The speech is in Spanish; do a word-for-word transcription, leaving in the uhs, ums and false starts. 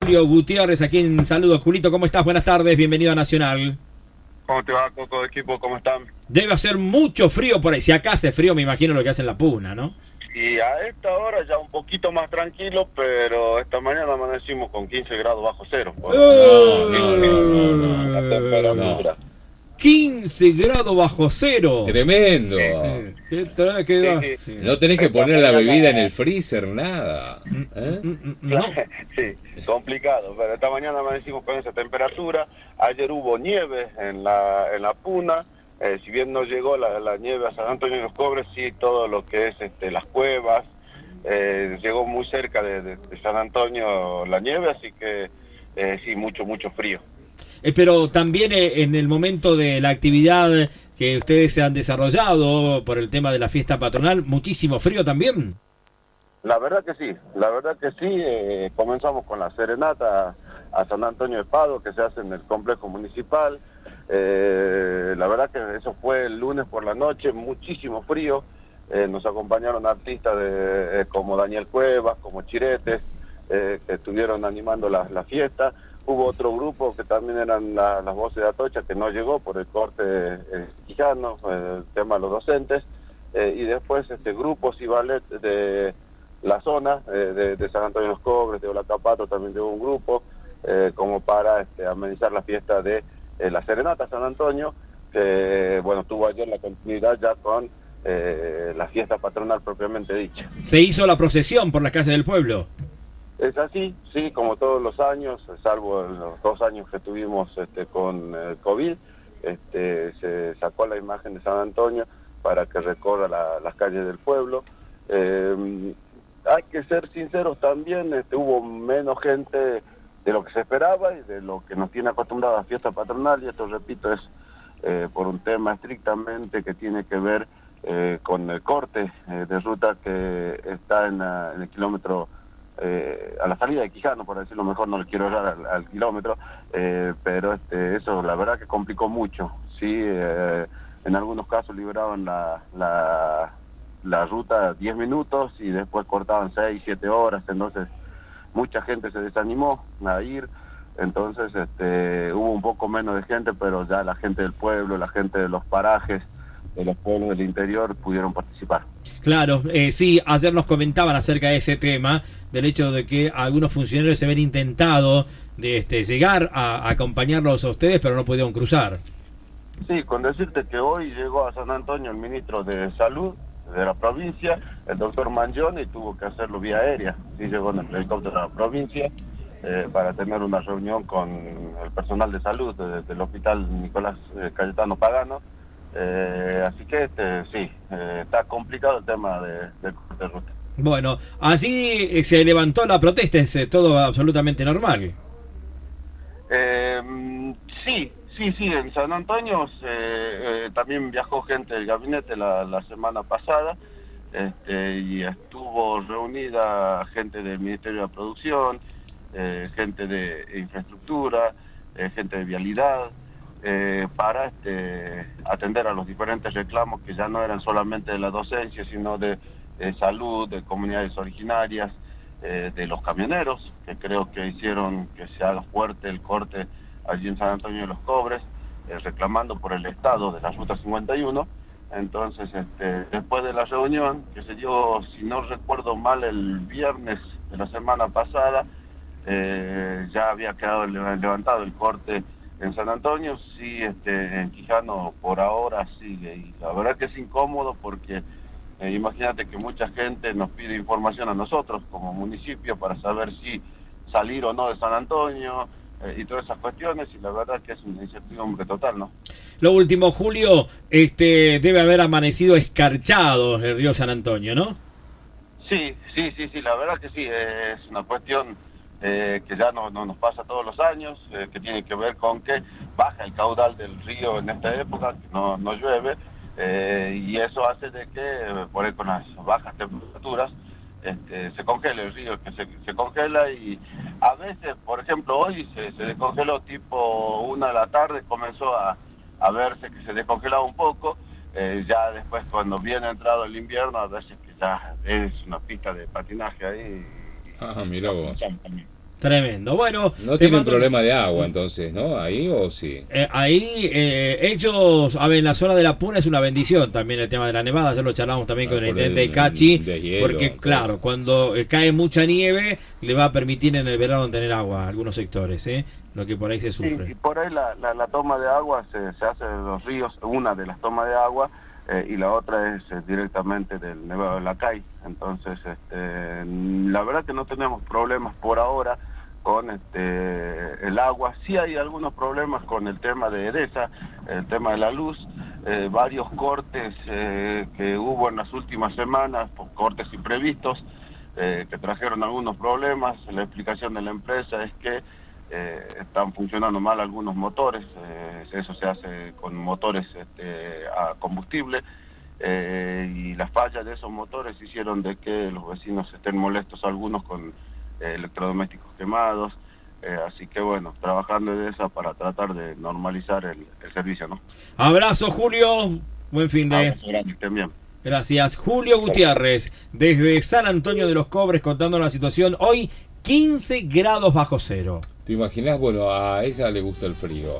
Julio Gutiérrez, aquí en Saludos. Julito, ¿cómo estás? Buenas tardes, bienvenido a Nacional. ¿Cómo te va, Coco, equipo? ¿Cómo están? Debe hacer mucho frío por ahí. Si acá hace frío, me imagino lo que hace en La Puna, ¿no? Y a esta hora ya un poquito más tranquilo, pero esta mañana amanecimos con quince grados bajo cero. Por ¡Eh! no, no, no, no, la temperatura. quince grados bajo cero. Tremendo. Sí. ¿Qué tal? ¿Qué va? Sí, Sí. No tenés que Esta poner la mañana- bebida en el freezer, nada. ¿Eh? Mm, mm, No. Sí, complicado, pero esta mañana amanecimos con esa temperatura. Ayer hubo nieve en la, en la Puna. Eh, si bien no llegó la, la nieve a San Antonio de los Cobres, sí todo lo que es este, las cuevas, eh, llegó muy cerca de, de, de San Antonio la nieve, así que eh, sí, mucho, mucho frío. Eh, pero también eh, en el momento de la actividad que ustedes se han desarrollado por el tema de la fiesta patronal, muchísimo frío también. La verdad que sí, la verdad que sí, eh, comenzamos con la serenata a San Antonio de Pado, que se hace en el complejo municipal. Eh, la verdad que eso fue el lunes por la noche, muchísimo frío. Eh, nos acompañaron artistas de, eh, como Daniel Cuevas, como Chiretes, eh, que estuvieron animando la, la fiesta. Hubo otro grupo que también eran la, las voces de Atocha, que no llegó por el corte eh, quijano, eh, el tema de los docentes. Eh, y después este grupos y ballet de la zona, eh, de, de San Antonio de los Cobres, de Olacapato también llegó un grupo, eh, como para este, amenizar la fiesta de eh, la Serenata San Antonio, que bueno, tuvo ayer la continuidad ya con eh, la fiesta patronal propiamente dicha. Se hizo la procesión por la calle del pueblo. Es así, sí, como todos los años, salvo los dos años que tuvimos este, con el COVID, este, se sacó la imagen de San Antonio para que recorra la, las calles del pueblo. Eh, hay que ser sinceros también, este, hubo menos gente de lo que se esperaba y de lo que nos tiene acostumbrada a fiesta patronal, y esto, repito, es eh, por un tema estrictamente que tiene que ver eh, con el corte eh, de ruta que está en, la, en el kilómetro, eh, a la salida de Quijano, por decirlo mejor, no le quiero errar al, al kilómetro, eh, pero este, eso la verdad que complicó mucho, sí, eh, en algunos casos libraban la, la, la ruta diez minutos y después cortaban seis, siete horas, entonces mucha gente se desanimó a ir, entonces este, hubo un poco menos de gente, pero ya la gente del pueblo, la gente de los parajes, de los pueblos del interior pudieron participar. Claro, eh, sí, ayer nos comentaban acerca de ese tema, del hecho de que algunos funcionarios se habían intentado de este, llegar a, a acompañarlos a ustedes, pero no pudieron cruzar. Sí, con decirte que hoy llegó a San Antonio el ministro de Salud de la provincia, el doctor Mangione, y tuvo que hacerlo vía aérea. Sí, llegó en el helicóptero de la provincia eh, para tener una reunión con el personal de salud de, del hospital Nicolás eh, Cayetano Pagano. Eh, así que este, sí, eh, está complicado el tema de, de corte de ruta. Bueno, así eh, se levantó la protesta, es eh, todo absolutamente normal. Eh, sí, sí, sí, en San Antonio eh, eh, también viajó gente del gabinete la, la semana pasada, este, y estuvo reunida gente del Ministerio de Producción, eh, gente de infraestructura, eh, gente de vialidad, eh, para este, atender a los diferentes reclamos que ya no eran solamente de la docencia, sino de, de salud, de comunidades originarias, eh, de los camioneros, que creo que hicieron que se haga fuerte el corte allí en San Antonio de los Cobres, eh, reclamando por el estado de la Ruta cincuenta y uno. Entonces, este, después de la reunión, que se dio, si no recuerdo mal, el viernes de la semana pasada, eh, ya había quedado levantado el corte en San Antonio. Sí, este, en Quijano por ahora sigue, y la verdad que es incómodo porque eh, imagínate que mucha gente nos pide información a nosotros como municipio para saber si salir o no de San Antonio, eh, y todas esas cuestiones, y la verdad que es una incertidumbre total, ¿no? Lo último, Julio, este debe haber amanecido escarchado el río San Antonio, ¿no? Sí, sí, sí, sí, la verdad que sí, eh, es una cuestión eh, que ya no, no nos pasa todos los años, eh, que tiene que ver con que baja el caudal del río en esta época, que no, no llueve, eh, y eso hace de que, eh, por ahí con las bajas temperaturas, este, se congela el río, que se, se congela, y a veces, por ejemplo, hoy se, se descongeló tipo una de la tarde, comenzó a, a verse que se descongelaba un poco, eh, ya después cuando viene entrado el invierno, a veces que ya es una pista de patinaje ahí. Ah, mira vos. Tremendo. Bueno, No te tienen mando- problema de agua entonces, ¿no? Ahí o sí. Eh, ahí eh, ellos, a ver, en la zona de la Puna es una bendición también el tema de la nevada, ya lo charlamos también Ah, con el por intendente el Cachi, deshielo, porque todo. claro, cuando eh, cae mucha nieve le va a permitir en el verano tener agua a algunos sectores, ¿eh? Lo que por ahí se Sí, y sufre. por ahí la, la, la toma de agua se, se hace de los ríos, una de las tomas de agua, eh, y la otra es eh, directamente del Nevado de la Cay. Entonces, este, la verdad que no tenemos problemas por ahora con este el agua. Sí hay algunos problemas con el tema de EDESA, el tema de la luz, eh, varios cortes eh, que hubo en las últimas semanas, por cortes imprevistos, eh, que trajeron algunos problemas. La explicación de la empresa es que eh, están funcionando mal algunos motores, eh, eso se hace con motores este, a combustible, eh, y las fallas de esos motores hicieron de que los vecinos estén molestos, algunos con eh, electrodomésticos quemados, eh, así que bueno, trabajando en esa para tratar de normalizar el, el servicio, ¿no? Abrazo, Julio, buen fin de... Abrazo grande, estén bien. Gracias. Julio Gutiérrez, desde San Antonio de los Cobres, contando la situación. Hoy quince grados bajo cero. ¿Te imaginas? Bueno, a ella le gusta el frío.